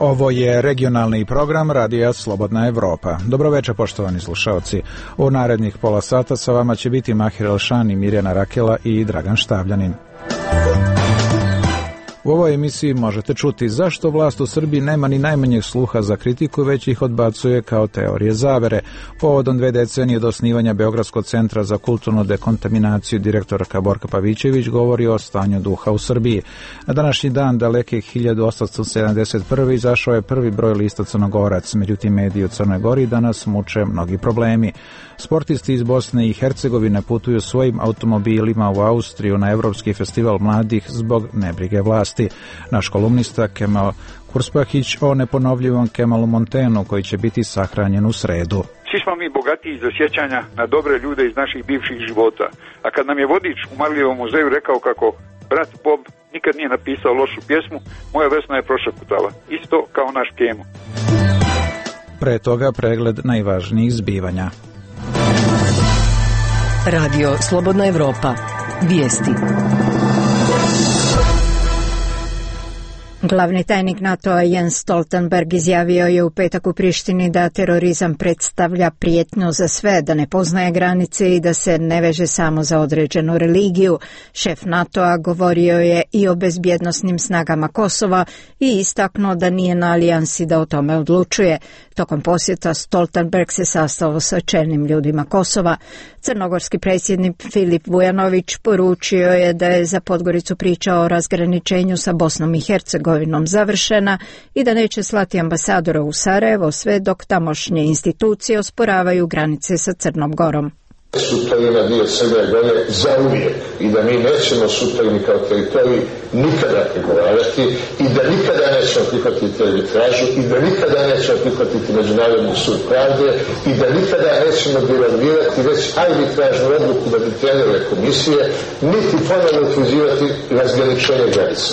Ovo je regionalni program Radija Slobodna Evropa. Dobro večer, poštovani slušalci. U narednih pola sata sa vama će biti Mahir Elšan i Mirjana Rakela i Dragan Štavljanin. U ovoj emisiji možete čuti zašto vlast u Srbiji nema ni najmanjeg sluha za kritiku, već ih odbacuje kao teorije zavere. Povodom 2 decenije do osnivanja Beogradskog centra za kulturnu dekontaminaciju direktorka Borka Pavićević govori o stanju duha u Srbiji. Na današnji dan, daleke 1871. izašao je prvi broj lista Crnogorac, međutim mediji u Crnoj Gori danas muče mnogi problemi. Sportisti iz Bosne i Hercegovine putuju svojim automobilima u Austriju na Evropski festival mladih zbog nebrige vlasti. Naš kolumnista Kemal Kurspahić o neponovljivom Kemalu Montenu koji će biti sahranjen u sredu. Svi smo mi bogatiji za sjećanja na dobre ljude iz naših bivših života. A kad nam je vodič u Marljivom muzeju rekao kako brat Bob nikad nije napisao lošu pjesmu, moja Vesna je prošaputala. Isto kao naš Kemo. Pre toga pregled najvažnijih zbivanja. Radio Slobodna Evropa. Vijesti. Glavni tajnik NATO-a Jens Stoltenberg izjavio je u petak u Prištini da terorizam predstavlja prijetnju za sve, da ne poznaje granice i da se ne veže samo za određenu religiju. Šef NATO-a govorio je i o bezbjednosnim snagama Kosova i istaknuo da nije na alijansi da o tome odlučuje. Tokom posjeta Stoltenberg se sastao sa čelnim ljudima Kosova. Crnogorski predsjednik Filip Vujanović poručio je da je za Podgoricu priča o razgraničenju sa Bosnom i Hercegovinom završena i da neće slati ambasadora u Sarajevo sve dok tamošnje institucije osporavaju granice sa Crnom Gorom. Sutojina dio Srbije dolje zauvijek i da mi nećemo Sutojini kao teritorij nikada pregovarati i da nikada nećemo prihvatiti arbitražu i da nikada nećemo prihvatiti Međunarodni sud pravde i da nikada nećemo devalvirati već arbitražnu odluku da bi trenere komisije niti ponovno utvrđivati razgraničenje granica.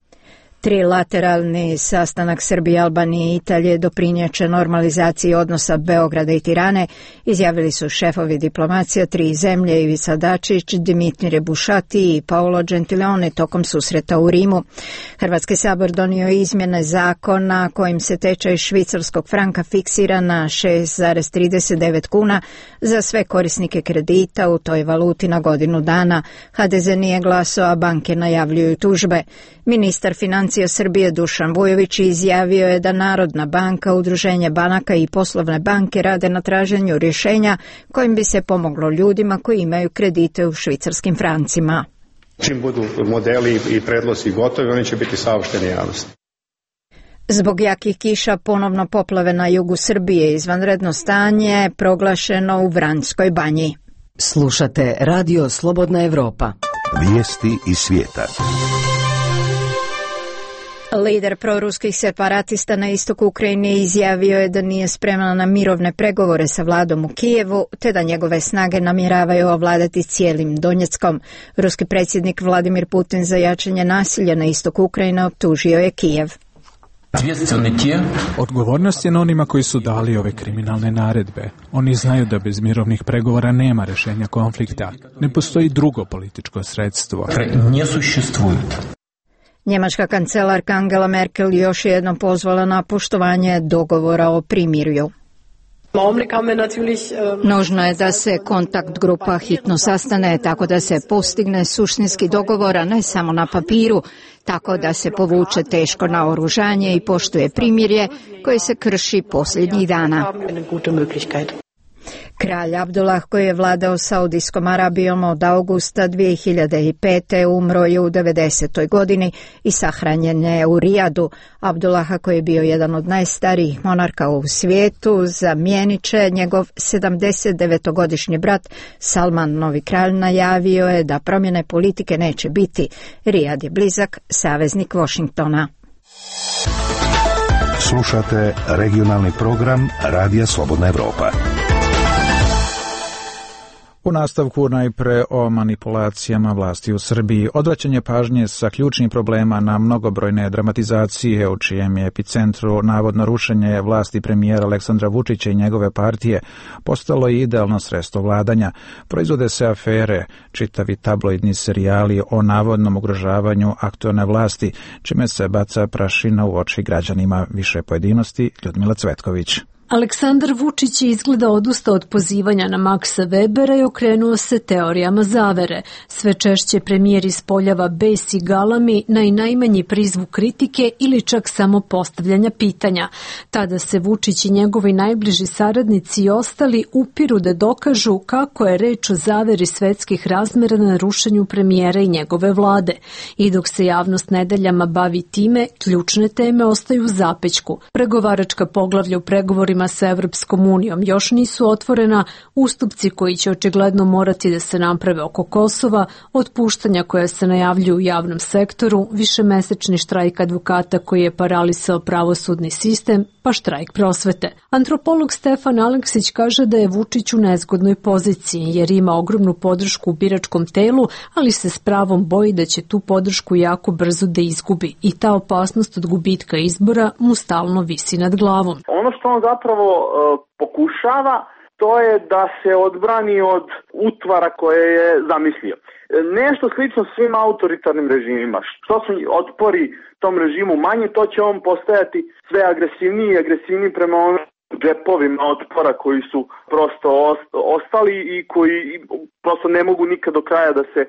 Trilateralni sastanak Srbije, Albanije i Italije doprinjeće normalizaciji odnosa Beograda i Tirane, izjavili su šefovi diplomacija 3 zemlje Ivica Dačić, Dimitrije Bušati i Paolo Gentiloni tokom susreta u Rimu. Hrvatski sabor donio izmjene zakona kojim se tečaj švicarskog franka fiksira na 6,39 kuna za sve korisnike kredita u toj valuti na godinu dana. HDZ nije glasao, a banke najavljuju tužbe. Ministar financija Srbije Dušan Vujović izjavio je da Narodna banka, Udruženje banaka i poslovne banke rade na traženju rješenja kojim bi se pomoglo ljudima koji imaju kredite u švicarskim francima. Čim budu modeli i predlozi gotovi, oni će biti saopšteni javnosti. Zbog jakih kiša ponovno poplave na jugu Srbije, izvanredno stanje proglašeno u Vranjskoj banji. Slušate Radio Slobodna Evropa. Vijesti iz svijeta. Lider proruskih separatista na istoku Ukrajine izjavio je da nije spreman na mirovne pregovore sa vladom u Kijevu, te da njegove snage namjeravaju ovladati cijelim Donjeckom. Ruski predsjednik Vladimir Putin za jačanje nasilja na istoku Ukrajine optužio je Kijev. Odgovornost je na onima koji su dali ove kriminalne naredbe. Oni znaju da bez mirovnih pregovora nema rješenja konflikta. Ne postoji drugo političko sredstvo. Njemačka kancelarka Angela Merkel još jednom pozvala na poštovanje dogovora o primirju. Nužno je da se kontakt grupa hitno sastane tako da se postigne suštinski dogovor, a ne samo na papiru, tako da se povuče teško naoružanje i poštuje primirje koje se krši posljednjih dana. Kralj Abdullah, koji je vladao Saudijskom Arabijom od augusta 2005. umro je u 90. godini i sahranjen je u Rijadu. Abdullaha, koji je bio jedan od najstarijih monarka u svijetu, zamijenit će njegov 79-godišnji brat Salman. Novi kralj najavio je da promjene politike neće biti. Rijad je blizak saveznik Washingtona. Slušate regionalni program Radija Slobodna Evropa. U nastavku najpre o manipulacijama vlasti u Srbiji. Odvraćanje pažnje sa ključnih problema na mnogobrojne dramatizacije u čijem je epicentru navodno rušenje vlasti premijera Aleksandra Vučića i njegove partije postalo je idealno sredstvo vladanja. Proizvode se afere, čitavi tabloidni serijali o navodnom ugrožavanju aktuelne vlasti, čime se baca prašina u oči građanima. Više pojedinosti, Ljudmila Cvetković. Aleksandar Vučić je izgleda odustao od pozivanja na Maksa Webera i okrenuo se teorijama zavere. Sve češće premijer ispoljava bes i galami na i najmanji prizvuk kritike ili čak samo postavljanja pitanja. Tada se Vučić i njegovi najbliži saradnici i ostali upiru da dokažu kako je reč o zaveri svetskih razmera na rušenju premijera i njegove vlade. I dok se javnost nedeljama bavi time, ključne teme ostaju u zapećku. Pregovaračka poglavlja u pregovorima sa Evropskom unijom još nisu otvorena, ustupci koji će očigledno morati da se naprave oko Kosova, otpuštanja koja se najavljuju u javnom sektoru, višemesečni štrajk advokata koji je paralisao pravosudni sistem, pa štrajk prosvete. Antropolog Stefan Aleksić kaže da je Vučić u nezgodnoj poziciji jer ima ogromnu podršku u biračkom telu, ali se s pravom boji da će tu podršku jako brzo da izgubi i ta opasnost od gubitka izbora mu stalno visi nad glavom. Ono što on zapravo pokušava, to je da se odbrani od utvara koje je zamislio. Nešto slično svim autoritarnim režimima. Što su otpori tom režimu manje, to će on postajati sve agresivniji i agresivniji prema onim džepovima otpora koji su prosto ostali i koji prosto ne mogu nikad do kraja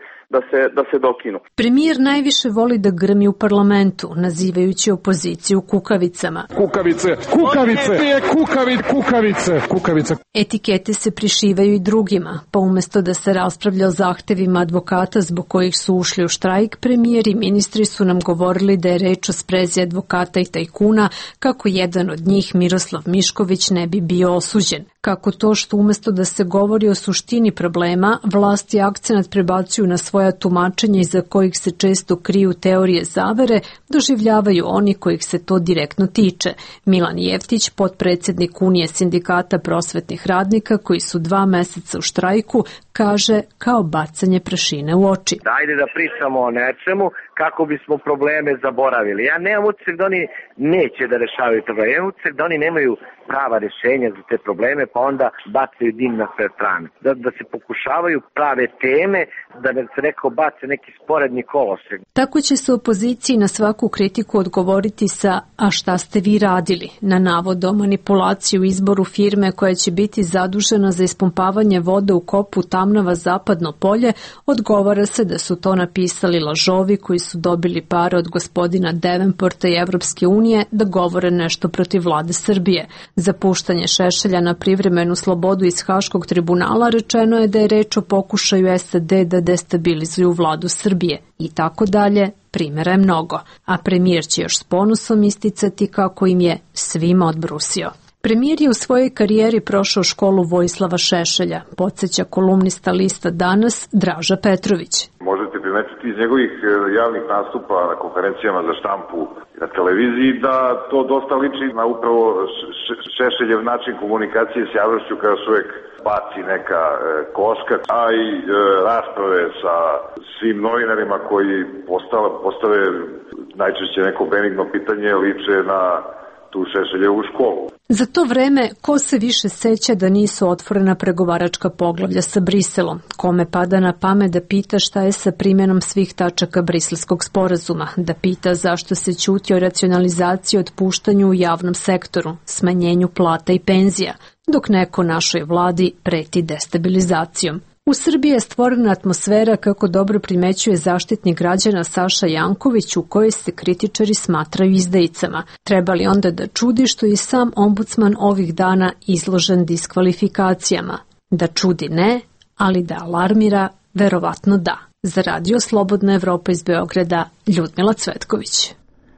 da se dokinu. Premijer najviše voli da grmi u parlamentu, nazivajući opoziciju kukavicama. Kukavice, kukavice, kukavice, kukavice. Etikete se prišivaju i drugima, pa umjesto da se raspravlja o zahtevima advokata zbog kojih su ušli u štrajk, premijer i ministri su nam govorili da je reč o sprezi advokata i tajkuna, kako jedan od njih, Miroslav Mišković, ne bi bio osuđen. Kako to što umjesto da se govori o suštini problema, vlasti akcenat prebacuju na svoja tumačenja iza kojih se često kriju teorije zavere, doživljavaju oni kojih se to direktno tiče. Milan Jeftić, potpredsjednik Unije sindikata prosvetnih radnika koji su 2 meseca u štrajku, kaže kao bacanje prašine u oči. Dajde da pričamo o nečemu kako bismo probleme zaboravili. Ja nemam utisak da oni neće da rešavaju probleme. Ja imam utisak da oni nemaju prava rešenja za te probleme, pa onda bacaju dim na sve strane. Da se pokušavaju prave teme, da se neko bace neki sporedni kolosek. Tako će se opoziciji na svaku kritiku odgovoriti sa a šta ste vi radili? Na navod o manipulaciju u izboru firme koja će biti zadužena za ispumpavanje vode u kopu Tamnava Zapadno polje, odgovara se da su to napisali lažovi koji su dobili pare od gospodina Devenporta i Evropske unije da govore nešto protiv vlade Srbije. Za puštanje Šešelja na privremenu slobodu iz Haškog tribunala rečeno je da je reč o pokušaju SAD da destabilizuju vladu Srbije i tako dalje. Primjera je mnogo, a premijer će još s ponosom isticati kako im je svima odbrusio. Premijer je u svojoj karijeri prošao školu Vojislava Šešelja, podsjeća kolumnista lista Danas Draža Petrović. Možete primetiti iz njegovih javnih nastupa na konferencijama za štampu na televiziji da to dosta liči na upravo Šešeljev način komunikacije s javnošću kada se uvek baci neka koska, a i rasprave sa svim novinarima koji postave najčešće neko benigno pitanje liče na tu Šešeljevu školu. Za to vreme, ko se više seća da nisu otvorena pregovaračka poglavlja sa Briselom? Kome pada na pamet da pita šta je sa primjenom svih tačaka Briselskog sporazuma? Da pita zašto se ćuti o racionalizaciji i otpuštanju u javnom sektoru, smanjenju plata i penzija, dok neko našoj vladi preti destabilizacijom. U Srbiji je stvorena atmosfera, kako dobro primećuje zaštitnik građana Saša Janković, u kojoj se kritičari smatraju izdajicama. Treba li onda da čudi što je sam ombudsman ovih dana izložen diskvalifikacijama? Da čudi ne, ali da alarmira, verovatno da. Za Radio Slobodna Evropa iz Beograda, Ljudmila Cvetković.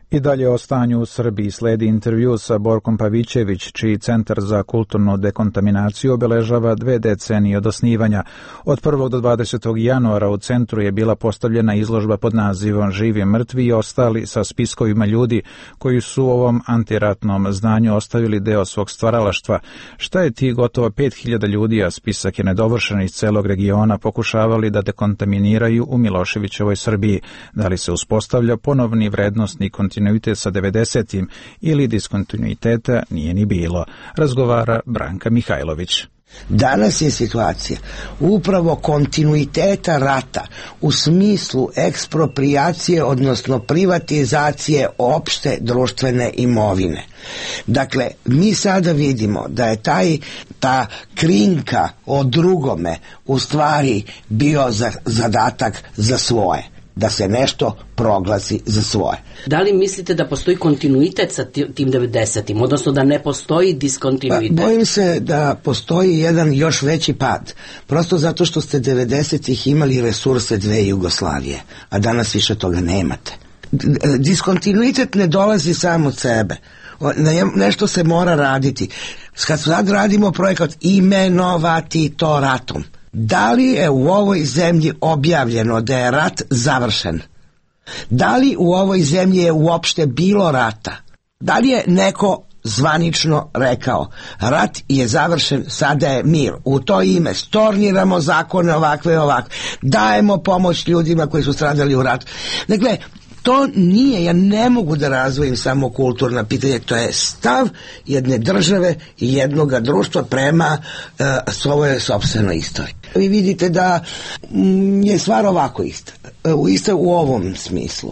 I dalje o stanju u Srbiji sledi intervju sa Borkom Pavićević, čiji Centar za kulturnu dekontaminaciju obeležava 2 decenije od osnivanja. Od 1. do 20. januara u centru je bila postavljena izložba pod nazivom Živi, mrtvi i ostali, sa spiskovima ljudi koji su u ovom antiratnom zdanju ostavili deo svog stvaralaštva. Šta je ti gotovo 5000 ljudi, a spisak je nedovršen, iz celog regiona pokušavali da dekontaminiraju u Miloševićevoj Srbiji? Da li se uspostavlja ponovni vrednosni kontinuitet sa 90-im ili diskontinuiteta nije ni bilo, razgovara Branka Mihajlović. Danas je situacija upravo kontinuiteta rata u smislu eksproprijacije, odnosno privatizacije opšte društvene imovine. Dakle, mi sada vidimo da je ta krinka o drugome u stvari bio zadatak za svoje, da se nešto proglasi za svoje. Da li mislite da postoji kontinuitet sa tim 90-im, odnosno da ne postoji diskontinuitet? Bojim se da postoji jedan još veći pad, prosto zato što ste 90-ih imali resurse 2 Jugoslavije, a danas više toga nemate. Diskontinuitet ne dolazi sam od sebe. Nešto se mora raditi. Kad sad radimo projekat imenovati to ratom, da li je u ovoj zemlji objavljeno da je rat završen? Da li u ovoj zemlji je uopšte bilo rata? Da li je neko zvanično rekao rat je završen, sada je mir? U to ime storniramo zakone ovakve i ovakve, dajemo pomoć ljudima koji su stradali u ratu. Dakle, to nije, ja ne mogu da razvojim samo kulturna pitanja, to je stav jedne države i jednoga društva prema svojoj sopstvenoj istoriji. Vi vidite da je stvar ovako ista u ovom smislu.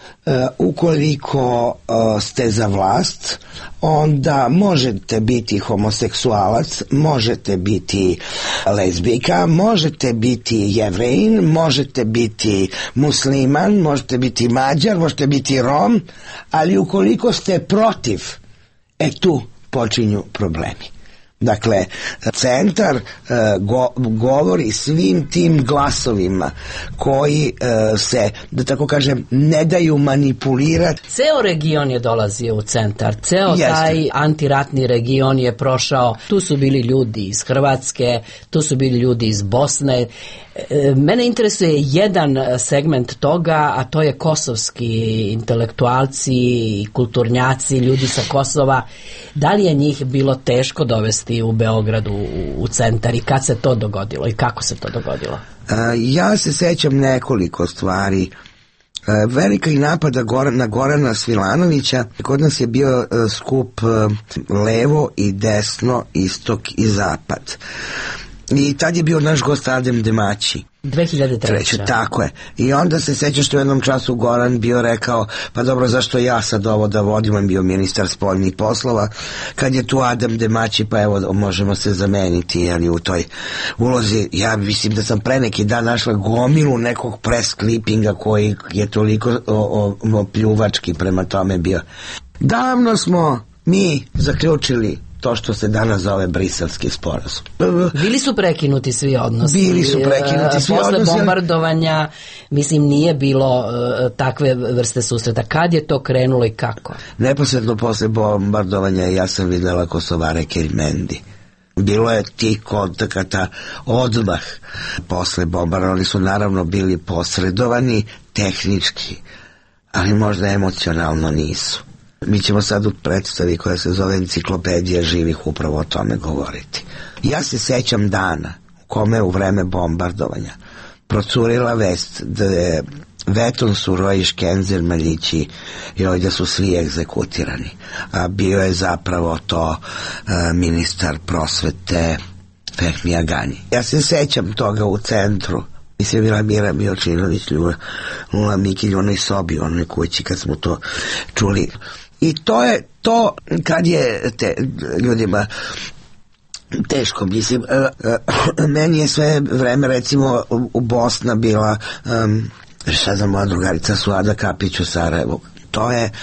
Ukoliko ste za vlast, onda možete biti homoseksualac, možete biti lezbijka, možete biti Jevrejin, možete biti musliman, možete biti Mađar, možete biti Rom, ali ukoliko ste protiv, tu počinju problemi. Dakle, centar govori svim tim glasovima koji se, da tako kažem, ne daju manipulirati. Ceo region je dolazio u centar, ceo taj antiratni region je prošao. Tu su bili ljudi iz Hrvatske, tu su bili ljudi iz Bosne. Mene interesuje jedan segment toga, a to je kosovski intelektualci i kulturnjaci, ljudi sa Kosova. Da li je njih bilo teško dovesti u Beogradu u centar i kad se to dogodilo i kako se to dogodilo? Ja se sećam nekoliko stvari. Velika i napada na Gorana Svilanovića. Kod nas je bio skup levo i desno, istok i zapad. I tad je bio naš gost Adem Demaći. 2003. Tako je. I onda se seća što u jednom času Goran bio rekao, pa dobro, zašto ja sad ovo da vodim, on bio ministar spoljnih poslova, kad je tu Adem Demaći, pa evo, možemo se zameniti, ali u toj ulozi, ja mislim da sam pre neki dan našla gomilu nekog press clippinga koji je toliko pljuvački prema tome bio. Davno smo mi zaključili to što se danas zove briselski sporazum. Bili su prekinuti svi odnosi. Posle bombardovanja, mislim, nije bilo takve vrste susreta. Kad je to krenulo i kako? Neposredno posle bombardovanja ja sam videla Kosovare Kerimendi. Bilo je tih kontakata odmah posle bombardovanja. Oni su naravno bili posredovani tehnički, ali možda emocionalno nisu. Mi ćemo sad u predstavi koja se zove Enciklopedija živih upravo o tome govoriti. Ja se sećam dana u kome u vreme bombardovanja procurila vest da je Veton Surojiš, Kenzer Maljići i ovdje su svi egzekutirani. A bio je zapravo to ministar prosvete Fehmi Agani. Ja se sećam toga u centru. Mislim, bila Mira Miočinović, Lula Mikilj, onoj sobi, onoj kući kad smo to čuli. I to je to kad je ljudima teško, mislim, meni je sve vreme, recimo, u Bosna bila, šta znam, moja drugarica Suada Kapić u Sarajevu. To je,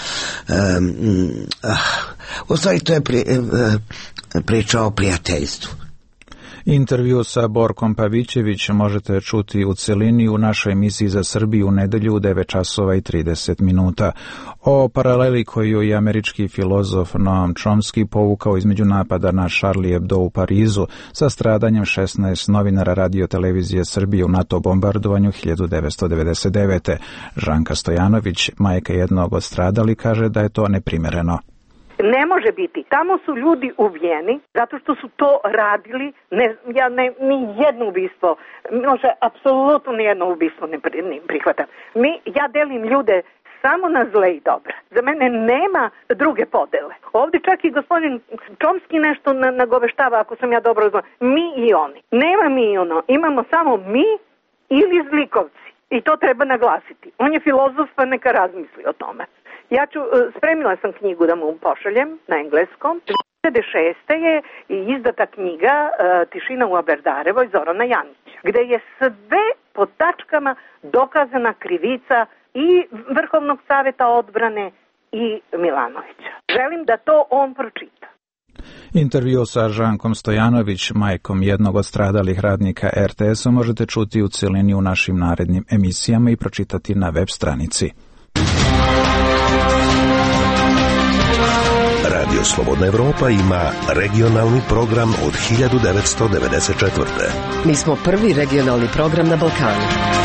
u stvari, to je priča o prijateljstvu. Intervju sa Borkom Pavićević možete čuti u celini u našoj emisiji za Srbiju u nedelju u 9 časova i 30 minuta. O paraleli koju je američki filozof Noam Chomsky povukao između napada na Charlie Hebdo u Parizu sa stradanjem 16 novinara Radio-televizije Srbije u NATO bombardovanju 1999. Žanka Stojanović, majka jednog od stradalih, kaže da je to neprimereno. Ne može biti. Tamo su ljudi ubijeni zato što su to radili. Ni jedno ubistvo, može apsolutno ni jedno ubistvo ne prihvatam. Ja delim ljude samo na zle i dobre. Za mene nema druge podele. Ovdje čak i gospodin Chomsky nešto nagoveštava, ako sam ja dobro znao. Mi i oni. Nema mi i ono. Imamo samo mi ili zlikovci. I to treba naglasiti. On je filozof, pa neka razmisli o tome. Spremila sam knjigu da mu pošaljem na engleskom. 2006. je izdata knjiga Tišina u Aberdarevoj Zorana Janića, gde je sve po tačkama dokazana krivica i Vrhovnog saveta odbrane i Milanovića. Želim da to on pročita. Intervju sa Žankom Stojanović, majkom jednog od stradalih radnika RTS-a, možete čuti u celini u našim narednim emisijama i pročitati na web stranici. Radio Slobodna Evropa ima regionalni program od 1994. Mi smo prvi regionalni program na Balkanu.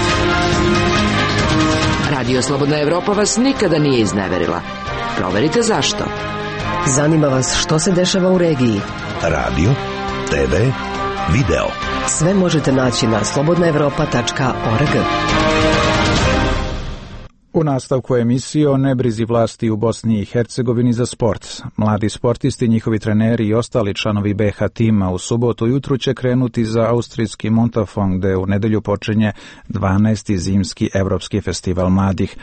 Radio Slobodna Evropa vas nikada nije izneverila. Proverite zašto. Zanima vas što se dešava u regiji. Radio, TV, video. Sve možete naći na slobodnaevropa.org. U nastavku emisije o nebrizi vlasti u Bosni i Hercegovini za sport. Mladi sportisti, njihovi treneri i ostali članovi BH tima u subotu jutru će krenuti za austrijski Montafon, gde u nedelju počinje 12. zimski evropski festival mladih.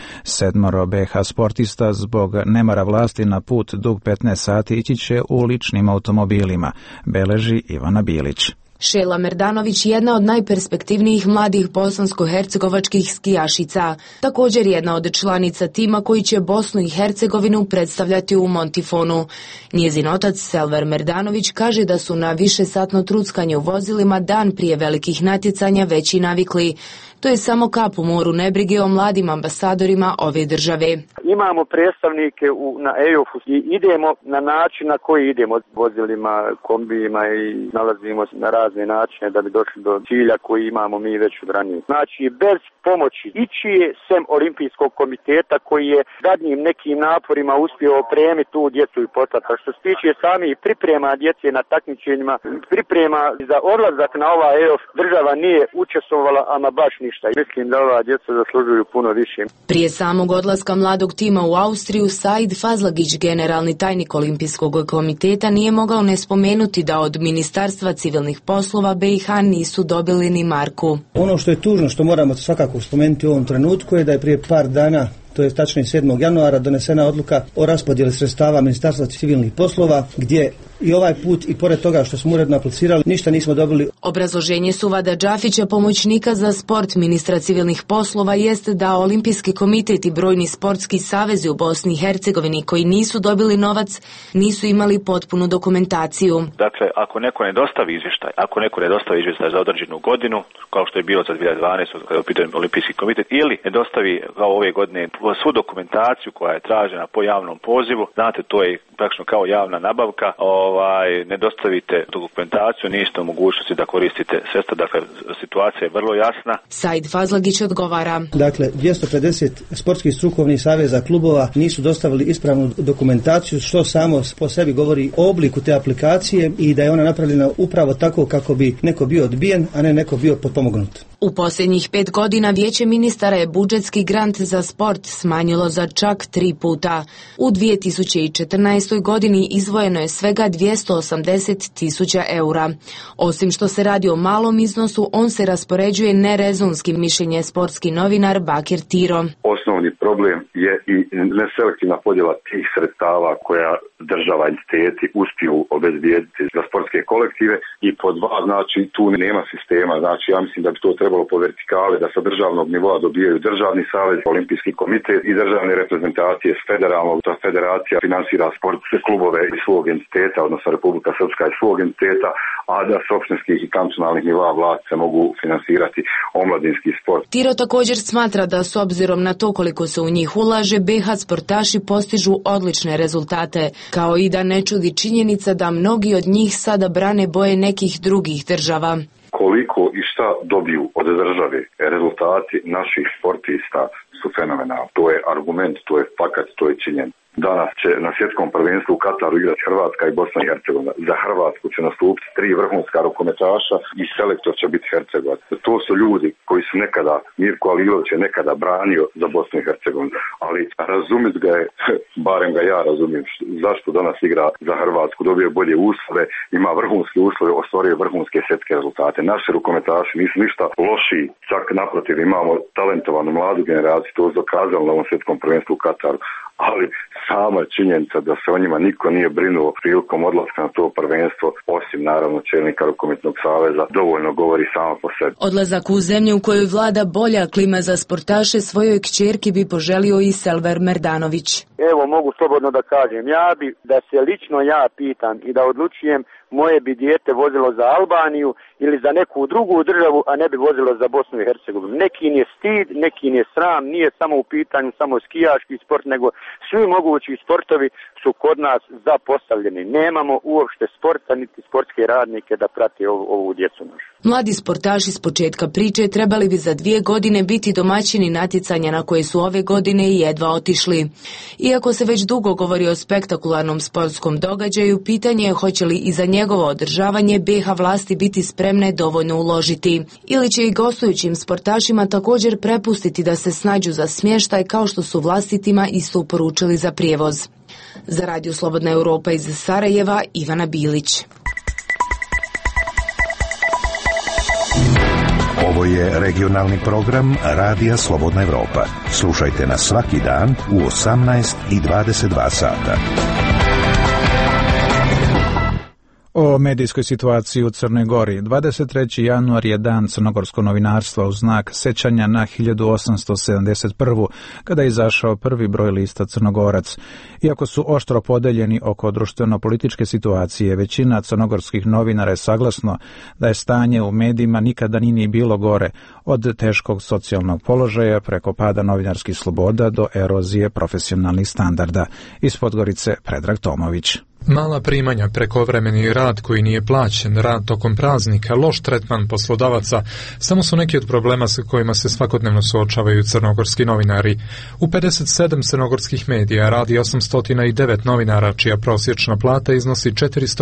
7 BH sportista zbog nemara vlasti na put dug 15 sati ići će u ličnim automobilima, beleži Ivana Bilić. Šela Merdanović, jedna od najperspektivnijih mladih bosansko-hercegovačkih skijašica, također jedna od članica tima koji će Bosnu i Hercegovinu predstavljati u Montifonu. Njezin otac Selver Merdanović kaže da su na višesatno truckanje u vozilima dan prije velikih natjecanja već i navikli. To je samo kap u moru nebrige o mladim ambasadorima ove države. Imamo predstavnike na EOF-u i idemo na način na koji idemo vozilima, kombijima i nalazimo na razne načine da bi došli do cilja koji imamo mi već od ranije. Znači, bez pomoći ići je sem Olimpijskog komiteta koji je zadnjim nekim naporima uspio opremiti tu djecu i poslati. Što se tiče sami priprema djece na takmičenjima, priprema za odlazak na ova EOF, država nije učestvovala ama baš ništa. Mislim da ova djeca zaslužuju puno više. Prije samog odlaska mladog tima u Austriju, Said Fazlagić, generalni tajnik Olimpijskog komiteta, nije mogao ne spomenuti da od Ministarstva civilnih poslova BiH nisu dobili ni marku. Ono što je tužno, što moramo svakako spomenuti u ovom trenutku, je da je prije par dana, to je tačnije 7. januara, donesena odluka o raspodjeli sredstava Ministarstva civilnih poslova, gdje i ovaj put i pored toga što smo uredno aplicirali, ništa nismo dobili. Obrazloženje Suvada Džafića, pomoćnika za sport ministra civilnih poslova, jeste da Olimpijski komitet i brojni sportski savezi u Bosni i Hercegovini koji nisu dobili novac, nisu imali potpunu dokumentaciju. Dakle, ako neko ne dostavi izvještaj za određenu godinu, kao što je bilo za 2012. kada je u pitanju Olimpijski komitet, ili ne dostavi kao ove godine svu dokumentaciju koja je tražena po javnom pozivu, znate, to je praktično kao javna nabavka, ne dostavite dokumentaciju, niste u mogućnosti da koristite sredstva, dakle situacija je vrlo jasna. Said Fazlagić odgovara. Dakle, 250 sportskih strukovnih saveza klubova nisu dostavili ispravnu dokumentaciju, što samo po sebi govori o obliku te aplikacije i da je ona napravljena upravo tako kako bi neko bio odbijen, a ne neko bio potpomognut. U posljednjih 5 godina Vijeće ministara je budžetski grant za sport smanjilo za čak 3 puta. U 2014. godini izdvojeno je svega 280.000 eura. Osim što se radi o malom iznosu, on se raspoređuje nerezonski, mišljenje sportski novinar Bakir Tiro. Osnovni problem je i neselektivna podjela tih sredstava koja država, entiteti uspiju obezbijediti za sportske kolektive i po dva, znači tu nema sistema, znači ja mislim da bi to trebalo po vertikale da sa državnog nivoa dobijaju državni savez, olimpijski komitet i državne reprezentacije s federalnog, ta federacija finansira sportske klubove iz svog entiteta, odnosno Republika Srpska iz svog entiteta, a da s opštinskih i kantonalnih nivoa vlasti se mogu finansirati omladinski sport. Tiro također smatra da s obzirom na to koliko se u njih ulaže, BiH sportaši postižu odlične rezultate, kao i da ne čudi činjenica da mnogi od njih sada brane boje nekih drugih država. Koliko i šta dobiju od države, rezultati naših sportista su fenomenalni. To je argument, to je fakat, to je činjenica. Danas će na svjetskom prvenstvu u Kataru igrati Hrvatska i Bosna i Hercegovina. Za Hrvatsku će nastupiti 3 vrhunska rukometaša i selektor će biti Hercegovac. To su ljudi koji su nekada, Mirko Alilović je nekada branio za Bosnu i Hercegovinu, ali razumjeti ga je, barem ga ja razumijem, zašto danas igra za Hrvatsku, dobije bolje uslove, ima vrhunske uslove, ostvaruje vrhunske svjetske rezultate. Naši rukometaši nisu ništa lošiji, čak naprotiv imamo talentovanu mladu generaciju, to je dokazalo na ovom svjetskom prvenstvu u Kataru, ali sama činjenica da se o njima niko nije brinuo prilikom odlaska na to prvenstvo, osim naravno čelnika rukometnog saveza, dovoljno govori samo po sebi. Odlazak u zemlju u kojoj vlada bolja klima za sportaše svojoj kćerki bi poželio i Selver Merdanović. Evo, mogu slobodno da kažem, ja bi, da se lično ja pitam i da odlučujem, moje bi dijete vozilo za Albaniju ili za neku drugu državu, a ne bi vozilo za Bosnu i Hercegovinu. Neki je stid, neki je sram, nije samo u pitanju samo skijaški sport, nego svi mogući sportovi su kod nas zapostavljeni. Nemamo uopšte sporta niti sportske radnike da prate ovu djecu našu. Mladi sportaši s početka priče trebali bi za 2 godine biti domaćini natjecanja na koje su ove godine i jedva otišli. Iako se već dugo govori o spektakularnom sportskom događaju, pitanje je hoće li i za njegovo održavanje BiH vlasti biti spremne dovoljno uložiti. Ili će i gostujućim sportašima također prepustiti da se snađu za smještaj kao što su vlastitima isto poručili za prijevoz. Za Radio Slobodna Europa iz Sarajeva, Ivana Bilić. Ovo je regionalni program Radija Slobodna Evropa. Slušajte nas svaki dan u 18 i 22 sata. O medijskoj situaciji u Crnoj Gori. 23. januar je dan crnogorskog novinarstva u znak sećanja na 1871. kada je izašao prvi broj lista Crnogorac. Iako su oštro podeljeni oko društveno-političke situacije, većina crnogorskih novinara je saglasno da je stanje u medijima nikada nije bilo gore, od teškog socijalnog položaja preko pada novinarskih sloboda do erozije profesionalnih standarda. Iz Podgorice Predrag Tomović. Mala primanja, prekovremeni rad koji nije plaćen, rad tokom praznika, loš tretman poslodavaca, samo su neki od problema sa kojima se svakodnevno suočavaju crnogorski novinari. U 57 crnogorskih medija radi 809 novinara, čija prosječna plata iznosi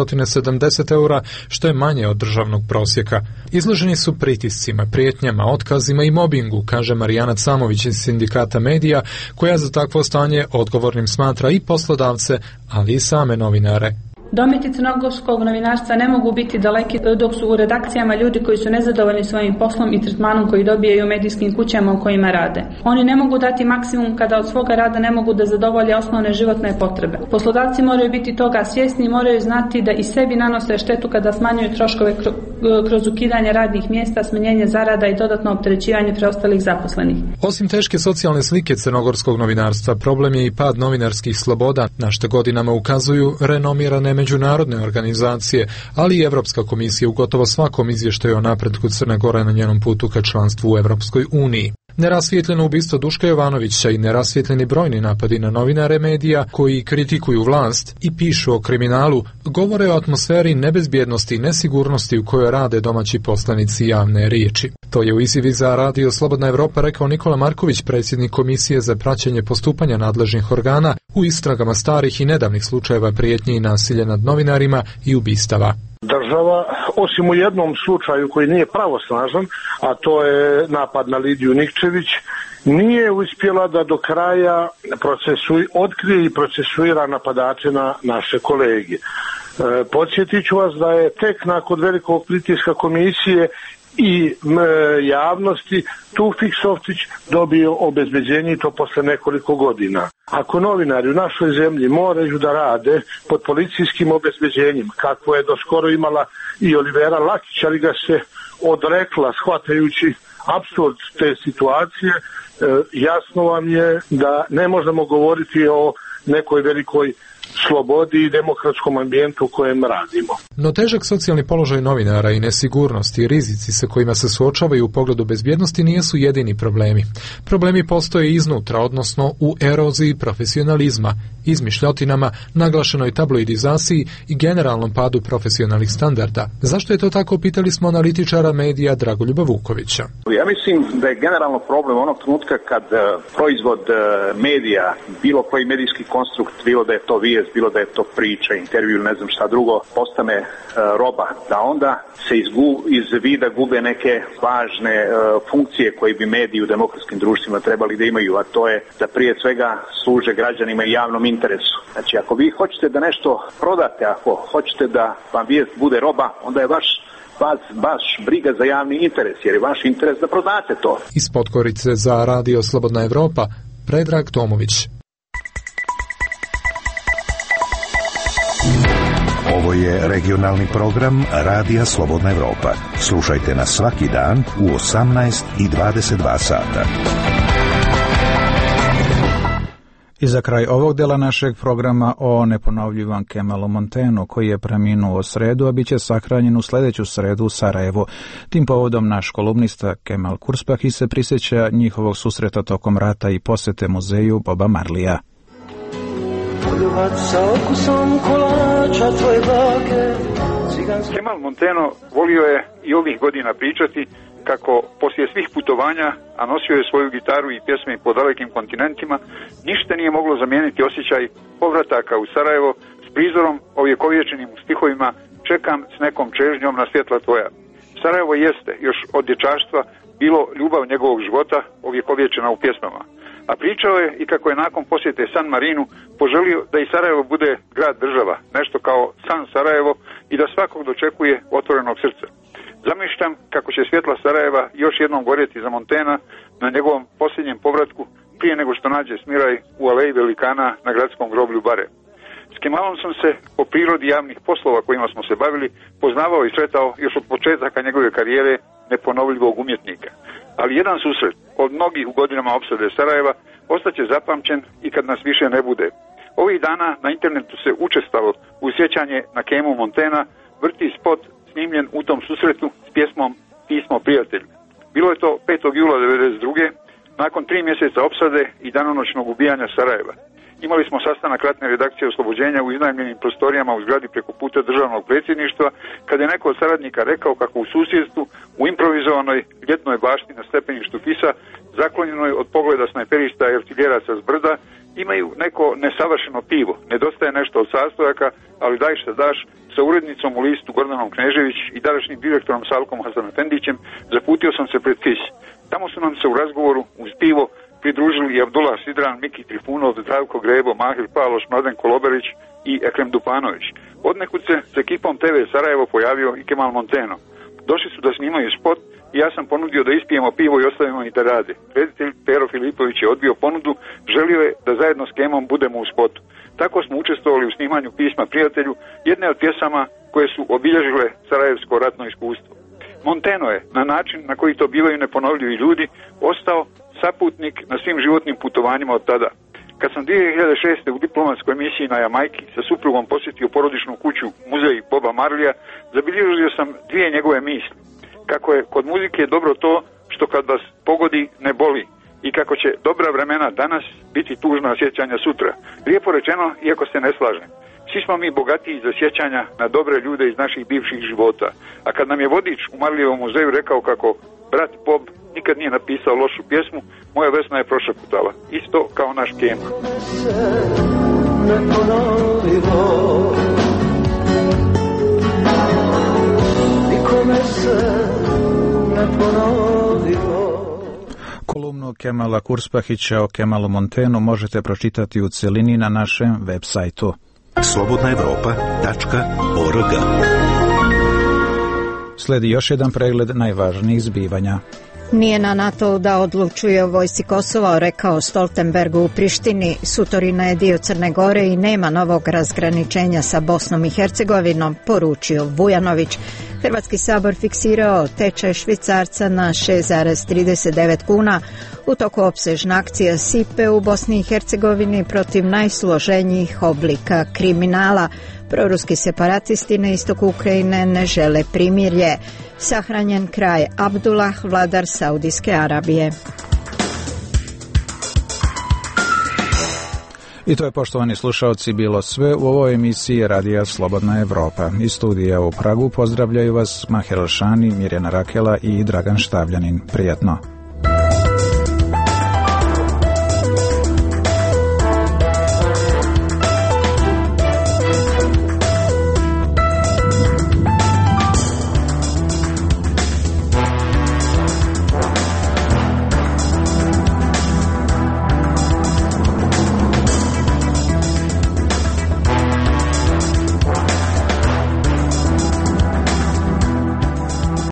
470 eura, što je manje od državnog prosjeka. Izloženi su pritiscima, prijetnjama, otkazima i mobingu, kaže Marijana Camović iz Sindikata medija, koja za takvo stanje odgovornim smatra i poslodavce, ali i same novinare. Dometi crnogorskog novinarstva ne mogu biti daleki dok su u redakcijama ljudi koji su nezadovoljni svojim poslom i tretmanom koji dobijaju u medijskim kućama u kojima rade. Oni ne mogu dati maksimum kada od svoga rada ne mogu da zadovolje osnovne životne potrebe. Poslodavci moraju biti toga svjesni i moraju znati da i sebi nanose štetu kada smanjuju troškove kroz ukidanje radnih mjesta, smanjenje zarada i dodatno opterećivanje preostalih zaposlenih. Osim teške socijalne slike crnogorskog novinarstva, problem je i pad novinarskih sloboda, na što godinama ukazuju renomirane međunarodne organizacije, ali i Evropska komisija u gotovo svakom izvještaju o napretku Crne Gore na njenom putu ka članstvu u Evropskoj uniji. Nerasvijetljeno ubistvo Duška Jovanovića i nerasvijetljeni brojni napadi na novinare medija koji kritikuju vlast i pišu o kriminalu, govore o atmosferi nebezbjednosti i nesigurnosti u kojoj rade domaći poslanici javne riječi. To je u izjavi za Radio Slobodna Evropa rekao Nikola Marković, predsjednik Komisije za praćenje postupanja nadležnih organa u istragama starih i nedavnih slučajeva prijetnje i nasilja nad novinarima i ubistava. Država, osim u jednom slučaju koji nije pravosnažan, a to je napad na Lidiju Nikčević, nije uspjela da do kraja otkrije i procesuira napadače na naše kolege. Podsjetit ću vas da je tek nakon velikog pritiska komisije i javnosti Tufik Softić dobio obezbeđenje i to posle nekoliko godina. Ako novinari u našoj zemlji moraju da rade pod policijskim obezbeđenjem, kakvo je doskoro imala i Olivera Lakić, ali ga se odrekla shvatajući apsurd te situacije, jasno vam je da ne možemo govoriti o nekoj velikoj slobodi i demokratskom ambijentu u kojem radimo. No težak socijalni položaj novinara i nesigurnost i rizici sa kojima se suočavaju u pogledu bezbjednosti nisu jedini problemi. Problemi postoje iznutra, odnosno u eroziji profesionalizma, izmišljotinama, naglašenoj tabloidizaciji i generalnom padu profesionalnih standarda. Zašto je to tako, pitali smo analitičara medija Dragoljuba Vukovića. Ja mislim da je generalno problem onog trenutka kad proizvod medija, bilo koji medijski konstrukt, bilo da je to vijest, bilo da je to priča, intervju ili ne znam šta drugo, postane roba, da onda se iz vida gube neke važne funkcije koje bi mediji u demokratskim društvima trebali da imaju, a to je da prije svega služe građanima i javnom interesu. Znači, ako vi hoćete da nešto prodate, ako hoćete da vam vijest bude roba, onda je baš briga za javni interes, jer je vaš interes da prodate to. Iz Podgorice za Radio Slobodna Evropa, Predrag Tomović. Ovo je regionalni program Radija Slobodna Evropa. Slušajte nas svaki dan u 18 i 22 sata. I za kraj ovog dela našeg programa o neponovljivom Kemalu Montenu, koji je preminuo u sredu, a bit će sahranjen u sljedeću sredu u Sarajevu. Tim povodom naš kolumnista Kemal Kurspahi se prisjeća njihovog susreta tokom rata i posete muzeju Boba Marlija. Kemal Monteno volio je i ovih godina pričati kako poslije svih putovanja, a nosio je svoju gitaru i pjesme po dalekim kontinentima, ništa nije moglo zamijeniti osjećaj povrataka u Sarajevo s prizorom ovjekovječenim stihovima "Čekam s nekom čežnjom na svjetla tvoja". Sarajevo jeste još od dječaštva bilo ljubav njegovog života ovjekovječena u pjesmama. A pričao je i kako je nakon posjete San Marinu poželio da i Sarajevo bude grad država, nešto kao San Sarajevo, i da svakog dočekuje otvorenog srca. Zamišljam kako će svjetla Sarajeva još jednom gorjeti za Montena na njegovom posljednjem povratku prije nego što nađe smiraj u aleji velikana na gradskom groblju Bare. S Kemalom sam se po prirodi javnih poslova kojima smo se bavili poznavao i sretao još od početaka njegove karijere neponovljivog umjetnika. Ali jedan susret od mnogih u godinama opsade Sarajeva ostaće zapamćen i kad nas više ne bude. Ovih dana na internetu se učestalo uz sjećanje na Kemu Montena vrti spot snimljen u tom susretu s pjesmom Pismo prijatelju. Bilo je to 5. jula 1992. nakon 3 mjeseca opsade i danonoćnog ubijanja Sarajeva. Imali smo sastanak ratne redakcije oslobođenja u iznajmljenim prostorijama u zgradi preko puta državnog predsjedništva, kad je neko od saradnika rekao kako u susjedstvu, u improvizovanoj ljetnoj bašti na stepeništu Fisa, zaklonjenoj od pogleda snajperista i artiljeraca s brda, imaju neko nesavršeno pivo. Nedostaje nešto od sastojaka, ali daj šta daš, sa urednicom u listu Gordanom Knežević i današnjim direktorom Salkom Hasanefendićem zaputio sam se pred Fis. Tamo su nam se u razgovoru uz pivo pridružili i Abdullah Sidran, Miki Trifunov, Zdravko Grebo, Mahir Paloš, Mladen Koloberić i Ekrem Dupanović. Odnekud se s ekipom TV Sarajevo pojavio i Kemal Monteno. Došli su da snimaju spot i ja sam ponudio da ispijemo pivo i ostavimo ih da rade. Reditelj Pero Filipović je odbio ponudu, želio je da zajedno s Kemom budemo u spotu. Tako smo učestvovali u snimanju Pisma prijatelju, jedne od pjesama koje su obilježile sarajevsko ratno iskustvo. Monteno je, na način na koji to bivaju neponovljivi ljudi, ostao saputnik na svim životnim putovanjima od tada. Kad sam 2006. u diplomatskoj misiji na Jamajki sa suprugom posjetio porodičnu kuću muzej Boba Marlija, zabilježio sam 2 njegove misli. Kako je kod muzike dobro to što kad vas pogodi ne boli i kako će dobra vremena danas biti tužna sjećanja sutra. Lijepo rečeno, iako se ne slažem. Svi smo mi bogatiji za sjećanja na dobre ljude iz naših bivših života. A kad nam je vodič u Marlijevom muzeju rekao kako brat Bob nikad nije napisao lošu pjesmu, moja Vesna je prošaputala. Isto kao naš Kema. Kolumnu Kemala Kurspahića o Kemalu Montenu možete pročitati u cjelini na našem web sajtu. slobodnaevropa.org. Slijedi još jedan pregled najvažnijih zbivanja. Nije na NATO da odlučuje o vojsci Kosova, rekao Stoltenberg u Prištini. Sutorina je dio Crne Gore i nema novog razgraničenja sa Bosnom i Hercegovinom, poručio Vujanović. Hrvatski sabor fiksirao tečaj švicarca na 6,39 kuna u toku opsežne akcije SIPE u Bosni i Hercegovini protiv najsloženijih oblika kriminala. Proruski separatisti na istoku Ukrajine ne žele primirje. Sahranjen kralj Abdullah, vladar Saudijske Arabije. I to je, poštovani slušaoci, bilo sve u ovoj emisiji Radija Slobodna Evropa. Iz studija u Pragu pozdravljaju vas Maher Elšani, Mirjana Rakela i Dragan Štavljanin. Prijatno.